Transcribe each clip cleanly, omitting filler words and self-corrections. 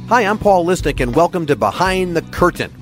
Hi, I'm Paul Lisnek, and welcome to Behind the Curtain.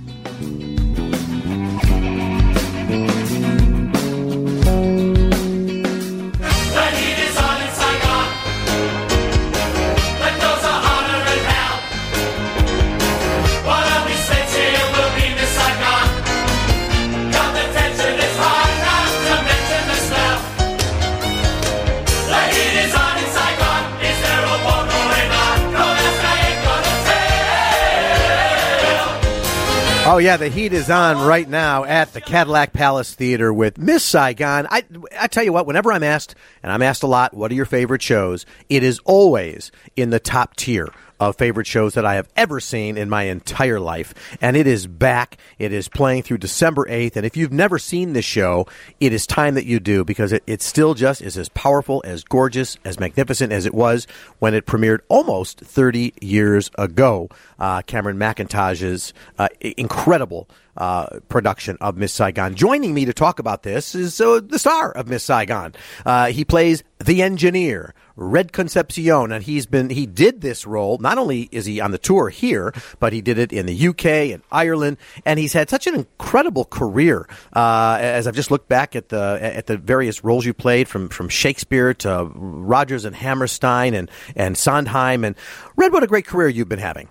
Oh, yeah, the heat is on right now at the Cadillac Palace Theater with Miss Saigon. I tell you what, whenever I'm asked, and I'm asked a lot, what are your favorite shows, it is always in the top tier of favorite shows that I have ever seen in my entire life. And it is back. It is playing through December 8th. And if you've never seen this show, it is time that you do, because it still just is as powerful, as gorgeous, as magnificent as it was when it premiered almost 30 years ago. Cameron Mackintosh's incredible production of Miss Saigon. Joining me to talk about this is the star of Miss Saigon. He plays the engineer, Red Concepcion, and he did this role. Not only is he on the tour here, but he did it in the UK and Ireland, and he's had such an incredible career. As I've just looked back at the various roles you played, from Shakespeare to Rodgers and Hammerstein and Sondheim, and Red, what a great career you've been having.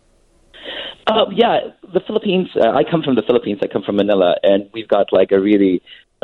Yeah, the Philippines. I come from the Philippines. I come from Manila, and we've got like a really,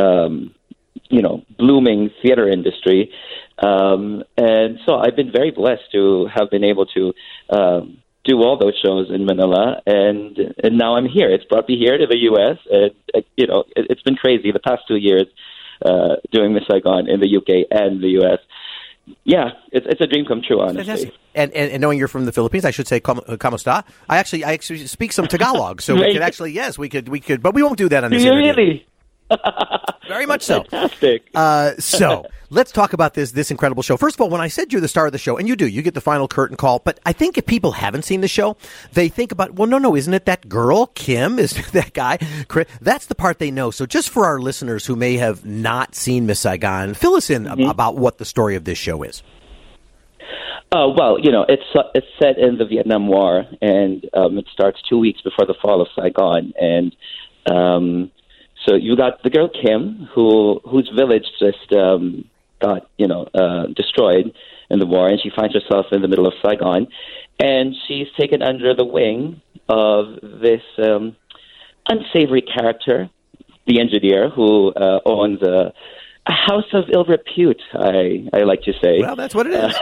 blooming theater industry. And so I've been very blessed to have been able to do all those shows in Manila, and now I'm here. It's brought me here to the U.S. And it's been crazy the past 2 years doing Miss Saigon in the UK and the U.S. Yeah, it's a dream come true, honestly. Fantastic. And knowing you're from the Philippines, I should say kamusta. I actually speak some Tagalog, so we could actually, we could, but we won't do that on this interview. Really? Very much so. Fantastic. So let's talk about this incredible show. First of all, when I said you're the star of the show, and you get the final curtain call, but I think if people haven't seen the show, they think about, well, no, isn't it that girl, Kim? Is that guy, Chris? That's the part they know. So just for our listeners who may have not seen Miss Saigon, fill us in about what the story of this show is. Well, it's set in the Vietnam War, and it starts 2 weeks before the fall of Saigon, and so you got the girl Kim, whose village just got destroyed in the war, and she finds herself in the middle of Saigon, and she's taken under the wing of this unsavory character, the engineer, who owns a house of ill repute. I like to say. Well, that's what it is.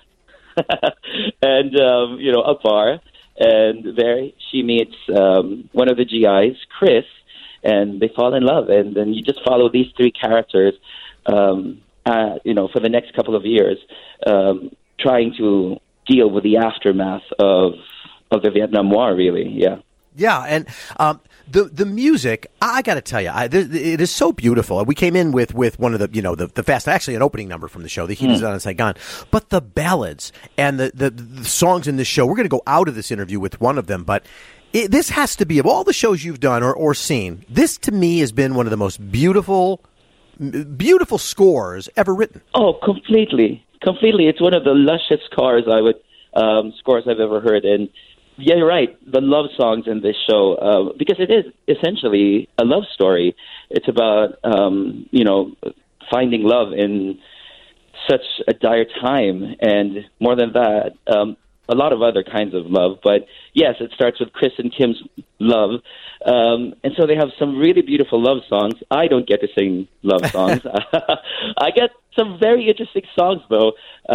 And a bar, and there she meets one of the GIs, Chris. And they fall in love, and then you just follow these three characters, for the next couple of years, trying to deal with the aftermath of the Vietnam War. Really, yeah. Yeah, and the music, I got to tell you, it is so beautiful. We came in with one of the fast, actually an opening number from the show, The Heat is On in Saigon, but the ballads and the songs in this show. We're going to go out of this interview with one of them, but. This has to be, of all the shows you've done or seen, this to me has been one of the most beautiful scores ever written. Oh, completely. It's one of the luscious scores I've ever heard. And yeah, you're right. The love songs in this show, because it is essentially a love story. It's about, finding love in such a dire time. And more than that, a lot of other kinds of love, but yes, it starts with Chris and Kim's love, and so they have some really beautiful love songs. I don't get to sing love songs. I get some very interesting songs, though,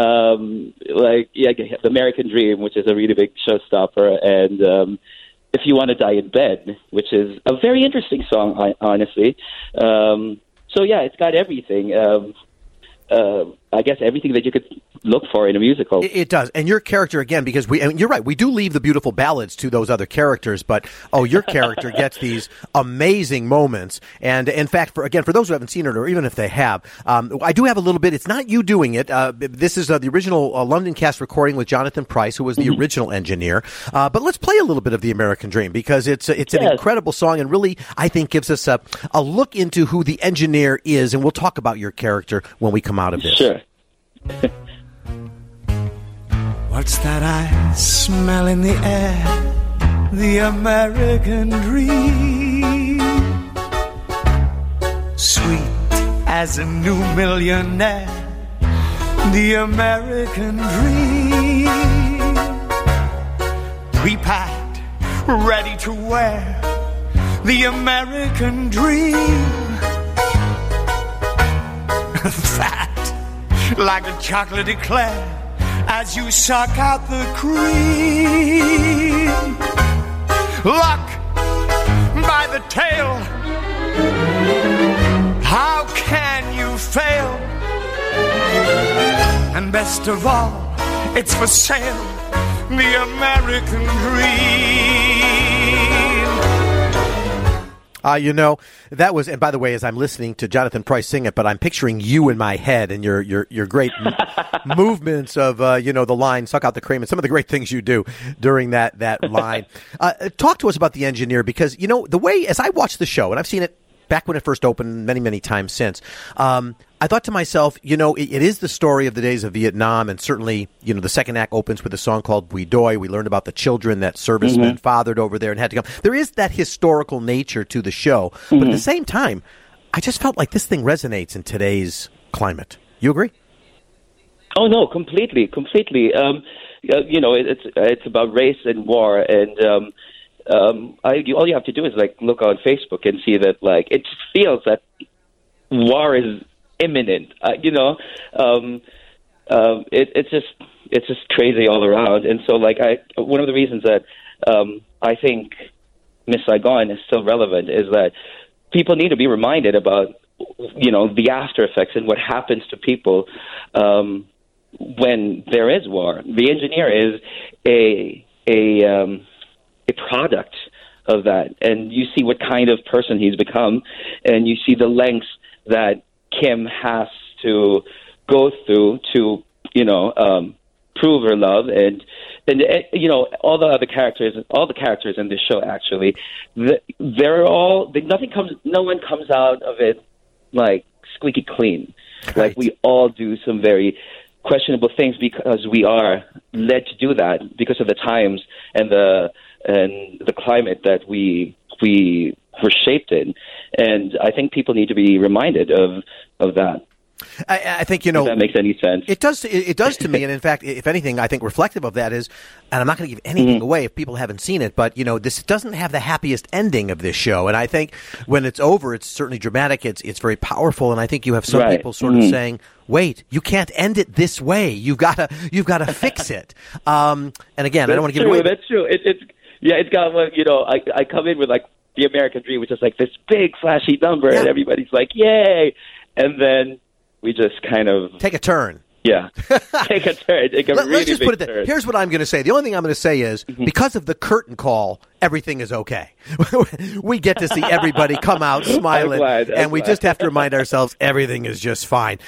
The American Dream, which is a really big showstopper, and If You Want to Die in Bed, which is a very interesting song, honestly. So yeah, it's got everything. I guess everything that you could look for in a musical. It does. And your character, again, because you're right, we do leave the beautiful ballads to those other characters, but, your character gets these amazing moments. And in fact, for those who haven't seen it, or even if they have, I do have a little bit, it's not you doing it. This is the original London cast recording with Jonathan Pryce, who was the original engineer. But let's play a little bit of The American Dream, because it's an incredible song, and really, I think, gives us a look into who the engineer is, and we'll talk about your character when we come out of this. Sure. What's that I smell in the air? The American dream. Sweet as a new millionaire. The American dream. Pre-packed, ready to wear. The American dream. Fat like a chocolate eclair as you suck out the cream. Luck by the tail. How can you fail? And best of all, it's for sale. The American dream. That was, and by the way, as I'm listening to Jonathan Pryce sing it, but I'm picturing you in my head and your great movements of, the line, suck out the cream, and some of the great things you do during that line. Talk to us about the engineer, because, the way, as I watch the show, and I've seen it back when it first opened many, many times since, I thought to myself, it is the story of the days of Vietnam, and certainly, the second act opens with a song called Bui Doi. We learned about the children that servicemen fathered over there and had to come. There is that historical nature to the show, but at the same time, I just felt like this thing resonates in today's climate. You agree? Oh, no, completely. It's about race and war, and all you have to do is look on Facebook and see that it just feels that war is imminent. It's just crazy all around. And so one of the reasons that I think Miss Saigon is still relevant is that people need to be reminded about the after effects and what happens to people when there is war. The engineer is a product of that, and you see what kind of person he's become, and you see the lengths that Kim has to go through to prove her love, and all the other characters, all the characters in this show actually, no one comes out of it squeaky clean. Right. We all do some very questionable things because we are led to do that because of the times and the climate that we were shaped in. And I think people need to be reminded of that. I think, if that makes any sense. It does to me. And in fact, if anything, I think reflective of that is, and I'm not going to give anything away if people haven't seen it, but, this doesn't have the happiest ending of this show. And I think when it's over, it's certainly dramatic. It's very powerful. And I think you have some people sort of saying, wait, you can't end it this way. You've got to fix it. And again, I don't want to give away. That's true. It's got, I come in with the American Dream, which is this big flashy number, and everybody's yay. And then we just kind of take a turn. Yeah, take a turn. Let's just put it there. Here's what I'm going to say. The only thing I'm going to say is, because of the curtain call, everything is okay. We get to see everybody come out smiling, and we just have to remind ourselves everything is just fine.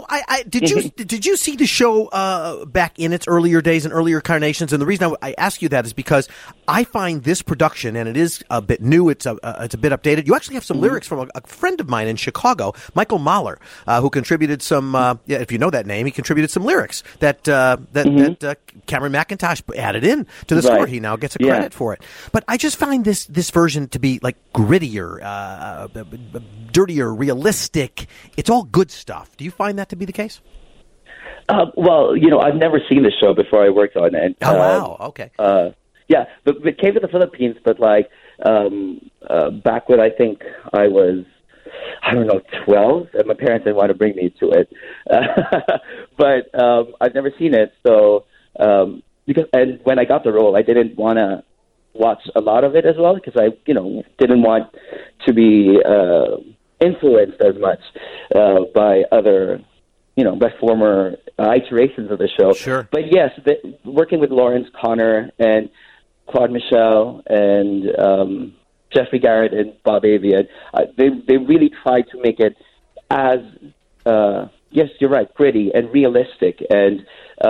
Did you see the show back in its earlier days and earlier incarnations? And the reason I ask you that is because I find this production, and it is a bit new. It's a bit updated. You actually have some lyrics from a friend of mine in Chicago, Michael Mahler, who contributed some. If you know that name, he contributed some lyrics that Cameron McIntosh added in to the score. He now gets a credit for it. But I just find this version to be grittier, dirtier, realistic. It's all good stuff. Do you find that to be the case? Well, I've never seen the show before I worked on it. Oh, wow. Okay. Yeah, but it came to the Philippines, but back when I think I was, 12, and my parents didn't want to bring me to it. But I've never seen it, so and when I got the role, I didn't want to watch a lot of it as well because I, didn't want to be influenced as much by other, by former iterations of the show. Sure. But yes, working with Lawrence Connor and Claude Michel and Jeffrey Garrett and Bob Avian, they really tried to make it as, yes, you're right, gritty and realistic and,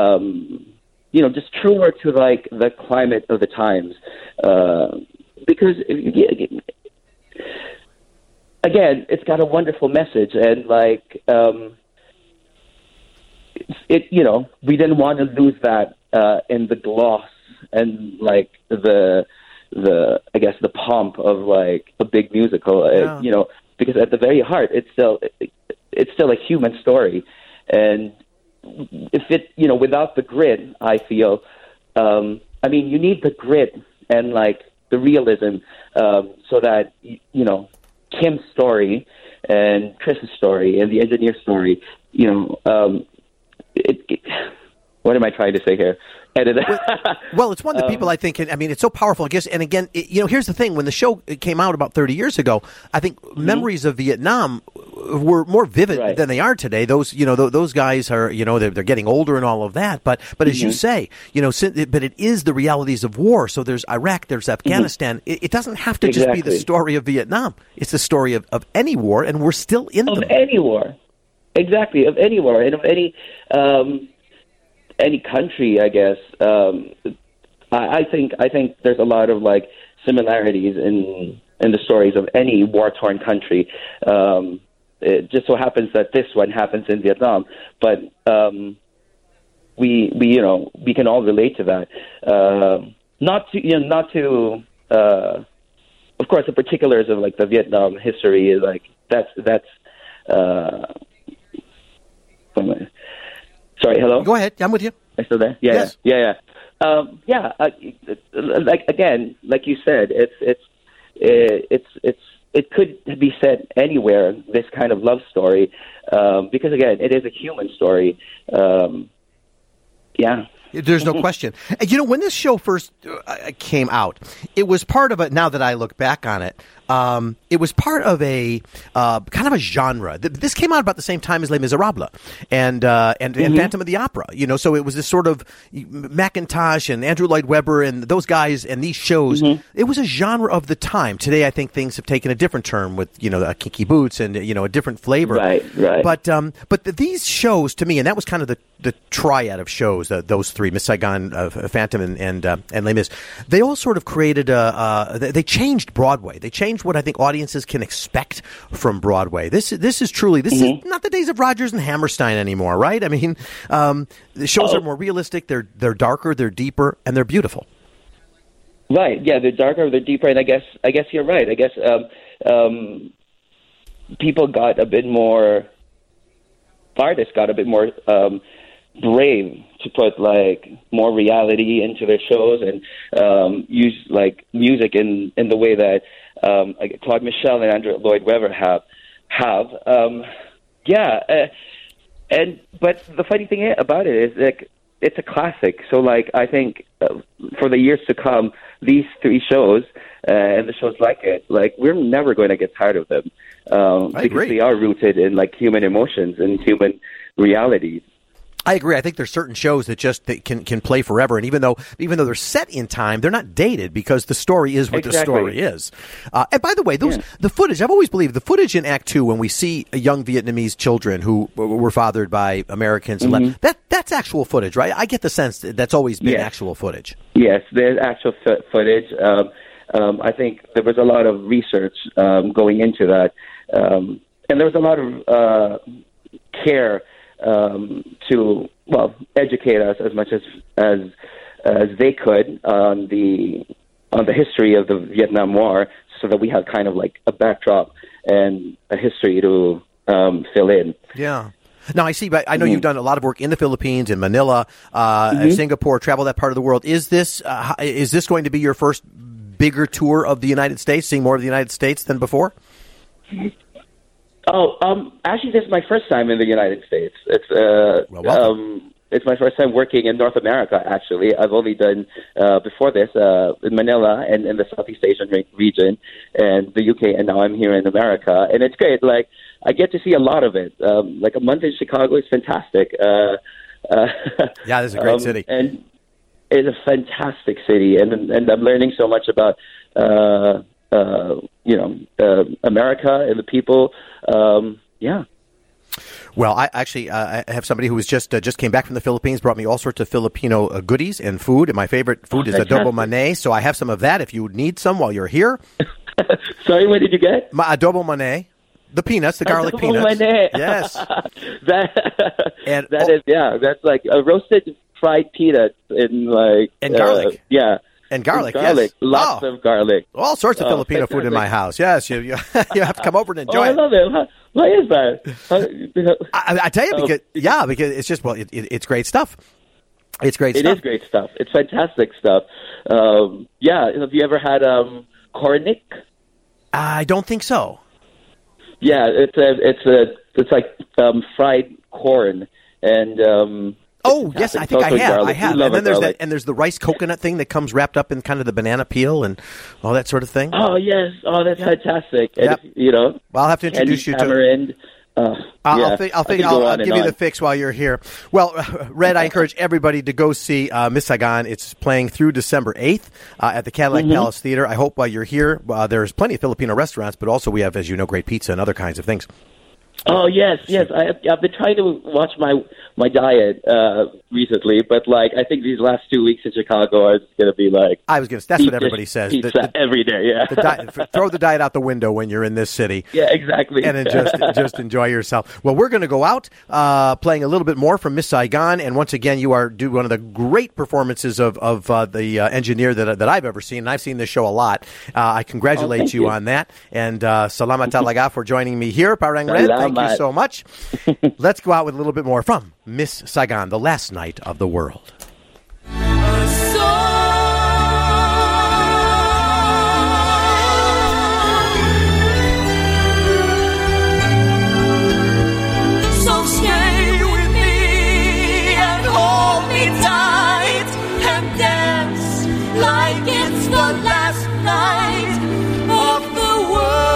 just truer to the climate of the times. Because, again, it's got a wonderful message and we didn't want to lose that in the gloss and like the I guess the pomp of like a big musical. You know, because at the very heart, it's still a human story, and if it, you know, without the grit, I feel, I mean, you need the grit and like the realism, so that, you know, Kim's story and Chris's story and the engineer story, you know, what am I trying to say here? Well, it's one that people, I think, I mean, it's so powerful, I guess. And again, you know, here's the thing. When the show came out about 30 years ago, I think memories of Vietnam were more vivid than they are today. Those, you know, those guys are, you know, they're getting older and all of that. But as you say, you know, but it is the realities of war. So there's Iraq, there's Afghanistan. It doesn't have to just be the story of Vietnam. It's the story of any war, and we're still in them. Of any war. Exactly, of any war. And of any country, I guess. I think there's a lot of like similarities in the stories of any war-torn country. It just so happens that this one happens in Vietnam, but we you know, we can all relate to that. Not to of course, the particulars of like the Vietnam history is like that's. Sorry, hello? Go ahead. I'm with you. Are you still there? Yeah, yes. Yeah. Like again, like you said, it could be said anywhere. This kind of love story, because again, it is a human story. Yeah. There's no question. You know, when this show first came out, it was part of a, now that I look back on it, it was part of a kind of a genre. This came out about the same time as Les Miserables and Phantom of the Opera. You know, so it was this sort of Mackintosh and Andrew Lloyd Webber and those guys and these shows. It was a genre of the time. Today, I think things have taken a different turn with, you know, Kinky Boots and, you know, a different flavor. Right. But these shows, to me, and that was kind of the triad of shows, those three, Miss Saigon, Phantom, and Les Mis, they all sort of created they changed Broadway. They changed what I think audiences can expect from Broadway. This is truly, this is not the days of Rodgers and Hammerstein anymore, right? I mean, the shows are more realistic, they're darker, they're deeper, and they're beautiful. Right, yeah, they're darker, they're deeper, and I guess you're right. I guess people got a bit more, artists got a bit more brave to put like more reality into their shows and use like music in the way that like Claude Michel and Andrew Lloyd Webber have. But the funny thing about it is like it's a classic. So like I think for the years to come, these three shows and the shows like it, like we're never going to get tired of them because they are rooted in like human emotions and human realities. I agree. I think there's certain shows that just can play forever, and even though they're set in time, they're not dated because the story is what the story is. And by the way, the footage, I've always believed the footage in Act 2 when we see young Vietnamese children who were fathered by Americans, that's actual footage, right? I get the sense that's always been actual footage. Yes, there's actual footage. I think there was a lot of research going into that, and there was a lot of care to educate us as much as they could on the history of the Vietnam War, so that we have kind of like a backdrop and a history to fill in. Yeah. Now I see, but I know you've done a lot of work in the Philippines, in Manila, Singapore, travel that part of the world. Is this going to be your first bigger tour of the United States, seeing more of the United States than before? Actually, this is my first time in the United States. It's my first time working in North America, actually. I've only done, before this, in Manila and in the Southeast Asian region and the UK, and now I'm here in America. And it's great. Like, I get to see a lot of it. Like, a month in Chicago is fantastic. Yeah, this is a great city. And it's a fantastic city. And I'm learning so much about, America and the people. Well, I have somebody who was just came back from the Philippines, brought me all sorts of Filipino goodies and food, and my favorite food is adobo mane, so I have some of that if you need some while you're here. Sorry, what did you get? My adobo mane. The peanuts, the garlic adobo peanuts. Mane. Yes. That's like a roasted fried peanuts in like and garlic. Yeah. And garlic, yes. Lots of garlic. All sorts of Filipino food in my house. Yes, you have to come over and enjoy it. I love it. Why is that? I tell you, because it's just, it's great stuff. It's great stuff. It is great stuff. It's fantastic stuff. Have you ever had cornic? I don't think so. Yeah, it's like fried corn and. Oh yes, I think I have. Garlic. I have. And then there's the rice coconut thing that comes wrapped up in kind of the banana peel and all that sort of thing. Oh yes, that's fantastic. Yep. And, well, I'll have to introduce you to. I'll give you the fix while you're here. Well, Red, I encourage everybody to go see Miss Saigon. It's playing through December 8th at the Cadillac Palace Theater. I hope while you're here, there's plenty of Filipino restaurants, but also we have, as you know, great pizza and other kinds of things. Oh yes. I've been trying to watch my diet recently, but like I think these last 2 weeks in Chicago are going to be like. That's what everybody says. Pizza every day. Yeah. Throw the diet out the window when you're in this city. Yeah, exactly. And then just enjoy yourself. Well, we're going to go out playing a little bit more from Miss Saigon, and once again, you do one of the great performances of the engineer that I've ever seen. And I've seen this show a lot. I congratulate you on that, and salamat talaga for joining me here, Parang Red. Thank you so much. Let's go out with a little bit more from Miss Saigon, the last night of the world. So stay with me and hold me tight and dance like it's the last night of the world.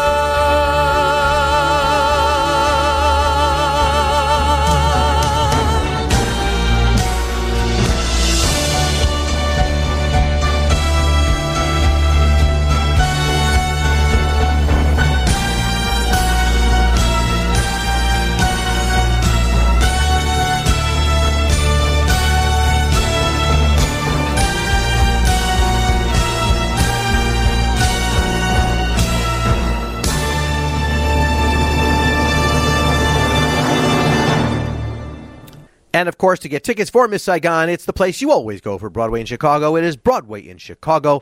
And, of course, to get tickets for Miss Saigon, it's the place you always go for Broadway in Chicago. It is BroadwayInChicago.com.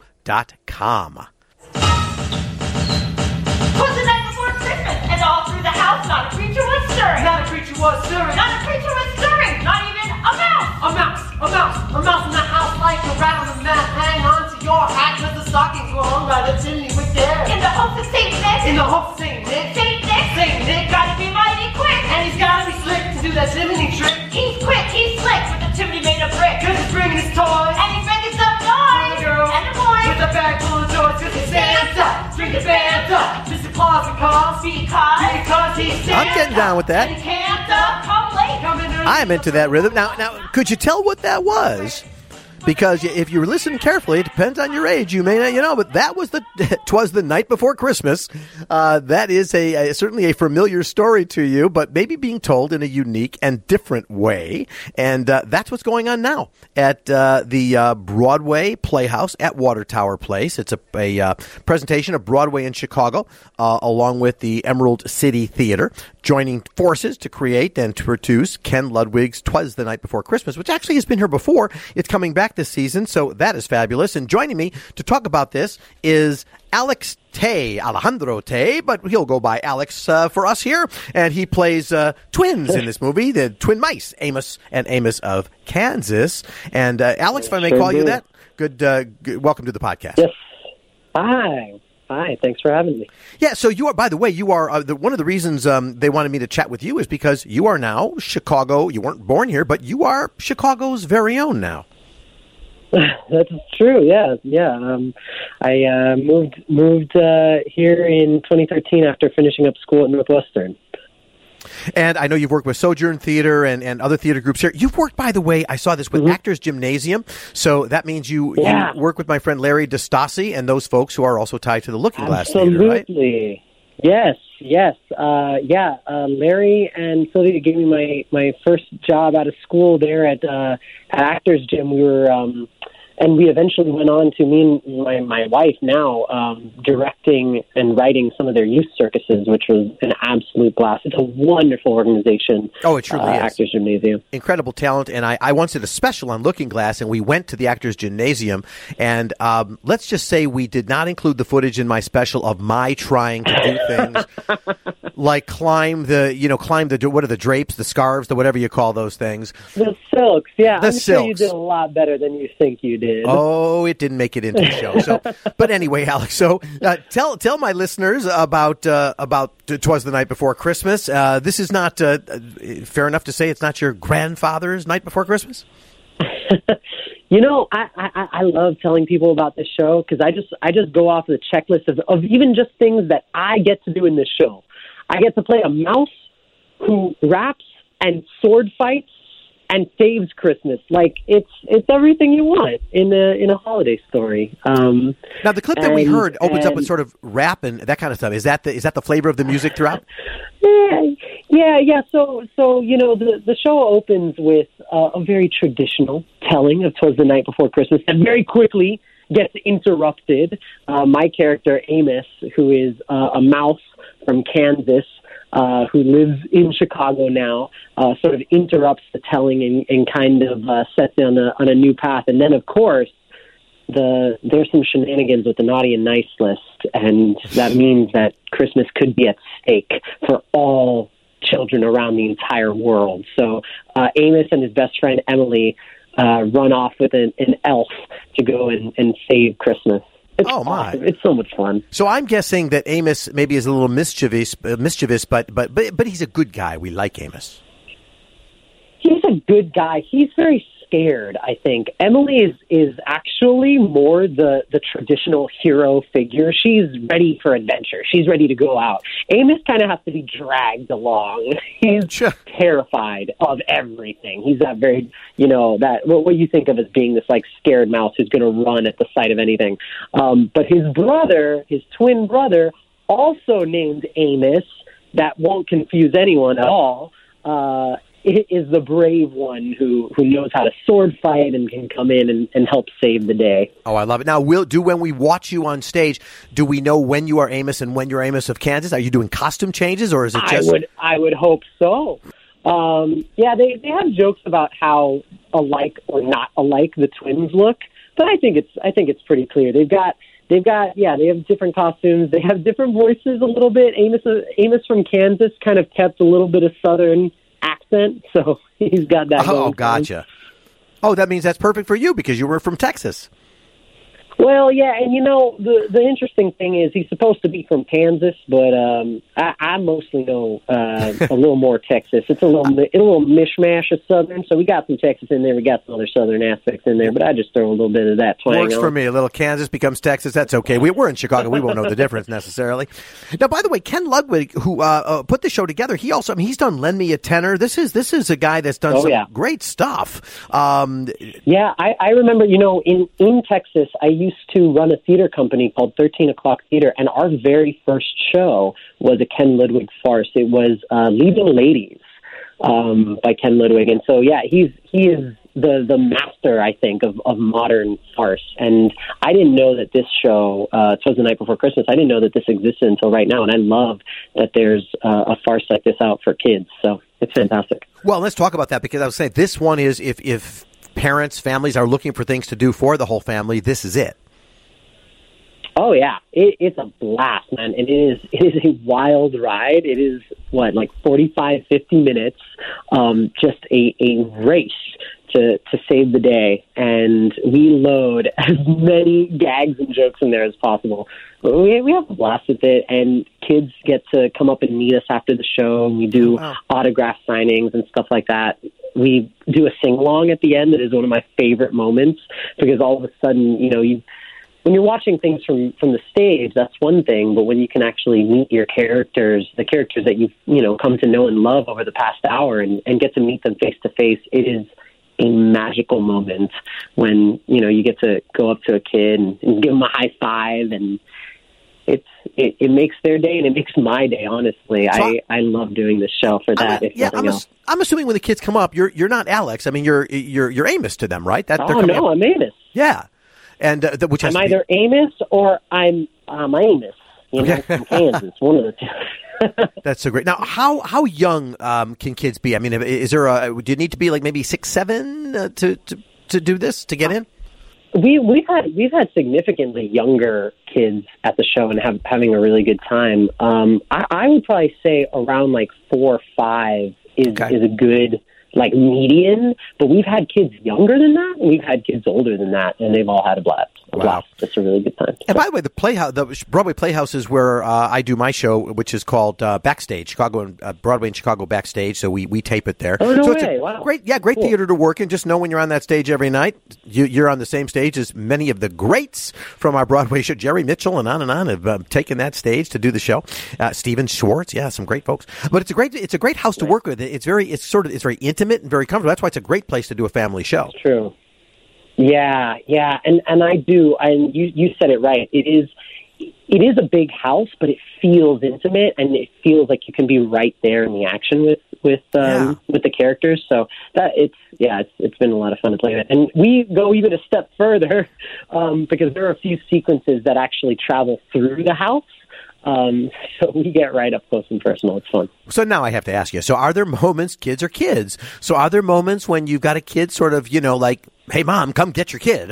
Was the night before Christmas, and all through the house, not a creature was stirring. Not a creature was stirring. Not a creature was stirring. Not even a mouse. A mouse. A mouse. A mouse in the house like a rat on the mat. Hang on to your hat because the stockings were hung by the chimney with care. In the hopes of Saint Nick. In the hopes of Saint Nick. Saint Nick. Saint Nick. Gotta be mighty quick. And he's gotta be slick to do that chimney trick. He's quick, he's slick, with the chimney made of brick. Cause he's bringing his toys. And he's making some noise. For the girl. And the boy. With a bag full of toys. Cause he's Santa. Drinking Fanta. Mr. Claus and calls. Because he's Santa. I'm getting down with that. And he can't come late. I'm into that rhythm. Now, could you tell what that was? Because if you listen carefully, it depends on your age. You may not, but that was 'twas the night before Christmas. That is certainly a familiar story to you, but maybe being told in a unique and different way. And that's what's going on now at the Broadway Playhouse at Water Tower Place. It's a presentation of Broadway in Chicago, along with the Emerald City Theater, joining forces to create and to produce Ken Ludwig's 'Twas the Night Before Christmas, which actually has been here before. It's coming back this season, so that is fabulous. And joining me to talk about this is Alejandro Tay, but he'll go by Alex for us here. And he plays twins in this movie, the twin mice, Amos and Amos of Kansas. And Alex, if I may call you that, good. Welcome to the podcast. Yes. Hi, thanks for having me. Yeah, so you are, by the way, you are, one of the reasons they wanted me to chat with you is because you are now Chicago, you weren't born here, but you are Chicago's very own now. That's true, yeah. I moved here in 2013 after finishing up school at Northwestern. And I know you've worked with Sojourn Theater and other theater groups here. You've worked, by the way, I saw this with Actors Gymnasium. So that means you work with my friend Larry DeStassi and those folks who are also tied to the Looking Glass Theater, right? Absolutely. Yes. Larry and Sylvia gave me my first job out of school there at Actors Gym. We were and we eventually went on to, me and my wife now, directing and writing some of their youth circuses, which was an absolute blast. It's a wonderful organization. Oh, it truly is. Actors Gymnasium. Incredible talent. And I once did a special on Looking Glass, and we went to the Actors Gymnasium. And let's just say we did not include the footage in my special of my trying to do things like climb the what are the drapes, the scarves, the whatever you call those things. The silks, yeah. The I'm sure you silks. did a lot better than you think you did. Oh, it didn't make it into the show. So, but anyway, Alex. So, tell my listeners about 'Twas the Night Before Christmas. This is not fair enough to say it's not your grandfather's Night Before Christmas. You know, I love telling people about this show because I just go off the checklist of even just things that I get to do in this show. I get to play a mouse who raps and sword fights and saves Christmas. Like it's everything you want in a holiday story. Now, the clip that we heard opens up with sort of rap and that kind of stuff. Is that the flavor of the music throughout? Yeah. So you know, the show opens with a very traditional telling of "'Twas the Night Before Christmas," and very quickly gets interrupted. My character Amos, who is a mouse from Kansas, who lives in Chicago now, sort of interrupts the telling and kind of sets it on a new path. And then, of course, there's some shenanigans with the naughty and nice list, and that means that Christmas could be at stake for all children around the entire world. So Amos and his best friend Emily run off with an elf to go and save Christmas. It's awesome. It's so much fun. So I'm guessing that Amos maybe is a little mischievous, but he's a good guy. We like Amos. He's a good guy. He's very scared, I think. Emily is actually more the traditional hero figure. She's ready for adventure. She's ready to go out. Amos kind of has to be dragged along. He's terrified of everything. He's that very, what you think of as being this like scared mouse who's going to run at the sight of anything. But his brother, his twin brother, also named Amos, that won't confuse anyone at all, is the brave one who knows how to sword fight and can come in and help save the day. Oh, I love it. Now, when we watch you on stage, do we know when you are Amos and when you're Amos of Kansas? Are you doing costume changes, or is it just... I would hope so. They have jokes about how alike or not alike the twins look, but I think it's pretty clear. They have different costumes. They have different voices a little bit. Amos from Kansas kind of kept a little bit of Southern accent, so he's got that. Oh, gotcha. Oh, that means that's perfect for you because you were from Texas. Well, yeah, and the interesting thing is he's supposed to be from Kansas, but I mostly know a little more Texas. It's a little mishmash of Southern, so we got some Texas in there, we got some other Southern aspects in there, but I just throw a little bit of that twang Works on. for me. A little Kansas becomes Texas. That's okay. We're in Chicago. We won't know the difference necessarily. Now, by the way, Ken Ludwig, who put the show together, he's done Lend Me a Tenor. This is a guy that's done some great stuff. Yeah, I remember. In Texas, I used to run a theater company called 13 O'Clock Theater, and our very first show was a Ken Ludwig farce. It was Leading Ladies by Ken Ludwig, and so he is the master, I think, of modern farce. And I didn't know that this show, "'Twas the Night Before Christmas," I didn't know that this existed until right now, and I love that there's a farce like this out for kids. So it's fantastic. Well, let's talk about that because I was saying this one is if parents, families are looking for things to do for the whole family, this is it. Oh, yeah. It's a blast, man. It is a wild ride. It is, 45, 50 minutes, just a race to save the day. And we load as many gags and jokes in there as possible. We have a blast with it, and kids get to come up and meet us after the show, and we do autograph signings and stuff like that. We do a sing-along at the end that is one of my favorite moments because all of a sudden, when you're watching things from the stage, that's one thing, but when you can actually meet your characters, the characters that you've, come to know and love over the past hour and get to meet them face to face, it is a magical moment when, you get to go up to a kid and give them a high five, and it makes their day and it makes my day, honestly. So I love doing this show for that, nothing else. I'm assuming when the kids come up, you're not Alex. I mean, you're Amos to them, right? I'm Amos. Yeah, and which has I'm to be- either Amos or I'm Amos. You know, from Kansas, one of the two. That's so great. Now, how young can kids be? I mean, is there do you need to be like maybe 6, 7 to do this, to get in? We've had significantly younger kids at the show and having a really good time. I would probably say around like 4 or 5 is a good like median, but we've had kids younger than that, and we've had kids older than that, and they've all had a blast. Wow. It's a really good time. And by the way, the Broadway Playhouse is where I do my show, which is called Backstage, Broadway and Chicago Backstage. So we tape it there. Oh, no so way. It's a wow. great Cool. theater to work in. Just know when you're on that stage every night, you're on the same stage as many of the greats from our Broadway show. Jerry Mitchell and on have taken that stage to do the show. Steven Schwartz, some great folks. But it's a great house to work with. It's very intimate and very comfortable. That's why it's a great place to do a family show. It's true. Yeah, and I do, and you said it right. It is a big house, but it feels intimate, and it feels like you can be right there in the action with the characters. So that it's been a lot of fun to play with, and we go even a step further because there are a few sequences that actually travel through the house. So we get right up close and personal. It's fun. So now I have to ask you, so are there moments, kids are kids, so are there moments when you've got a kid sort of, like, hey, Mom, come get your kid,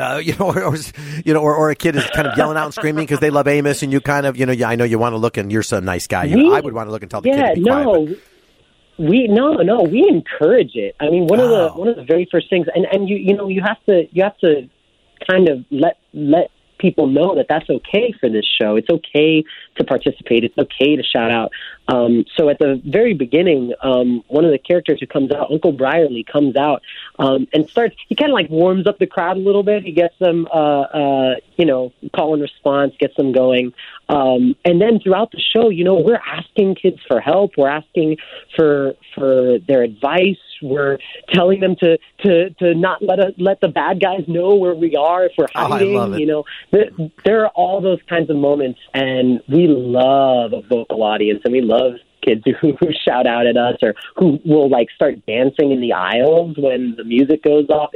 or a kid is kind of yelling out and screaming because they love Amos, and you kind of, I know you want to look, and you're some nice guy. I would want to look and tell the kid to be quiet. But... We encourage it. I mean, one of the very first things, and you have to kind of let people know that that's okay for this show. It's okay to participate. It's okay to shout out. So at the very beginning, one of the characters who comes out, Uncle Briarly, comes out and starts. He kind of like warms up the crowd a little bit. He gets them, call and response, gets them going. And then throughout the show, we're asking kids for help. We're asking for their advice. We're telling them to not let the bad guys know where we are if we're hiding. I love it. There are all those kinds of moments, and we love a vocal audience, and we love kids who shout out at us or who will like start dancing in the aisles when the music goes off.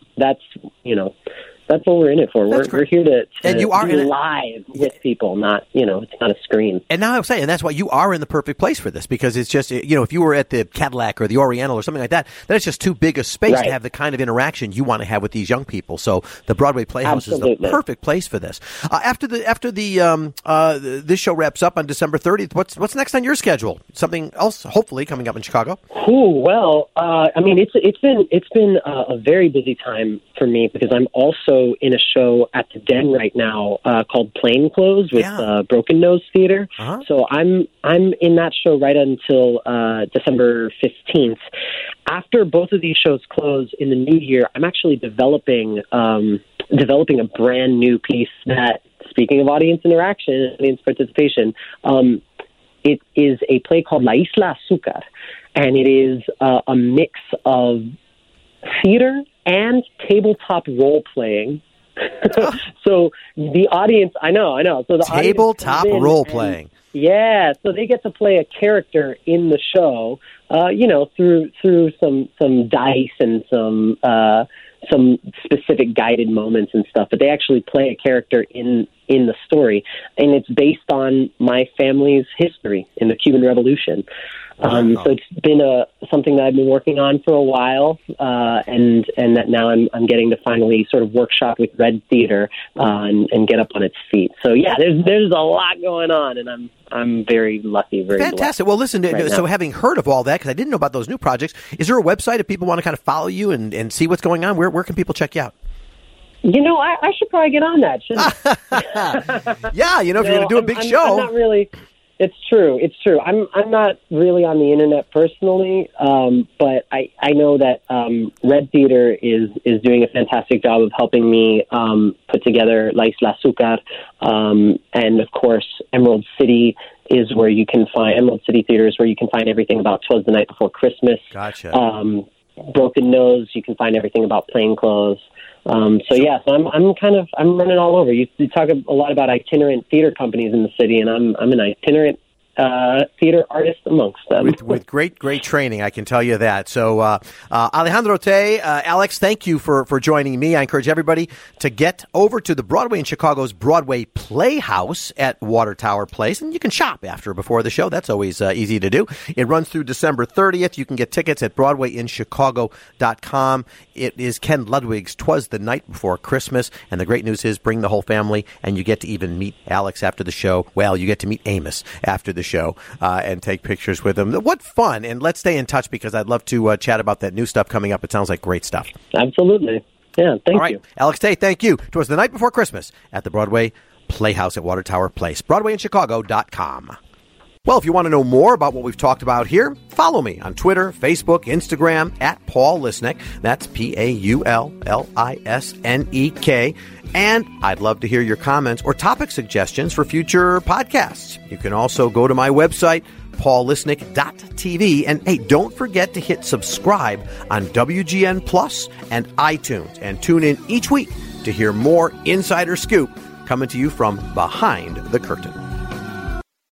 That's what we're in it for. We're here to and you are be live with people, not, it's not a screen. And now I'm saying, and that's why you are in the perfect place for this, because it's just, if you were at the Cadillac or the Oriental or something like that, that's just too big a space to have the kind of interaction you want to have with these young people. So the Broadway Playhouse is the perfect place for this. After this show wraps up on December 30th, what's next on your schedule? Something else, hopefully, coming up in Chicago? It's been a very busy time for me because I'm also in a show at the Den right now called Plainclothes with Broken Nose Theater. Uh-huh. So I'm in that show right until December 15th. After both of these shows close in the new year, I'm actually developing a brand new piece that, speaking of audience interaction and audience participation, it is a play called La Isla Azúcar, and it is a mix of theater and tabletop role-playing. So the audience, I know. So the tabletop role-playing. Yeah, so they get to play a character in the show, through some dice and some specific guided moments and stuff. But they actually play a character in the story, and it's based on my family's history in the Cuban Revolution. So it's been something that I've been working on for a while, and that now I'm getting to finally sort of workshop with Red Theater and get up on its feet. So yeah, there's a lot going on, and I'm very lucky, very fantastic. blessed. Well, listen, so having heard of all that, because I didn't know about those new projects, is there a website if people want to kind of follow you and see what's going on? Where can people check you out? I should probably get on that, shouldn't I? Yeah, if you're going to do a big show. I'm not really. It's true. I'm not really on the internet personally, but I know that Red Theater is doing a fantastic job of helping me put together La Isla Azúcar, and of course Emerald City Theater is where you can find everything about 'Twas the Night Before Christmas. Gotcha. Broken Nose, you can find everything about Plainclothes. So I'm running all over. You talk a lot about itinerant theater companies in the city, and I'm an itinerant theater artists amongst them. With great training, I can tell you that. So, Alejandro Te, Alex, thank you for joining me. I encourage everybody to get over to the Broadway in Chicago's Broadway Playhouse at Water Tower Place, and you can shop after or before the show. That's always easy to do. It runs through December 30th. You can get tickets at BroadwayInChicago.com. It is Ken Ludwig's 'Twas the Night Before Christmas, and the great news is bring the whole family, and you get to even meet Alex after the show. Well, you get to meet Amos after the show and take pictures with him. What fun, and let's stay in touch because I'd love to chat about that new stuff coming up. It sounds like great stuff. Absolutely. Yeah, thank you. Alex Te, thank you. 'Twas the Night Before Christmas at the Broadway Playhouse at Water Tower Place. BroadwayInChicago.com. Well, if you want to know more about what we've talked about here, follow me on Twitter, Facebook, Instagram, at Paul Lisnek. That's PaulLisnek. And I'd love to hear your comments or topic suggestions for future podcasts. You can also go to my website, paullisnek.tv. And hey, don't forget to hit subscribe on WGN Plus and iTunes. And tune in each week to hear more Insider Scoop coming to you from behind the curtain.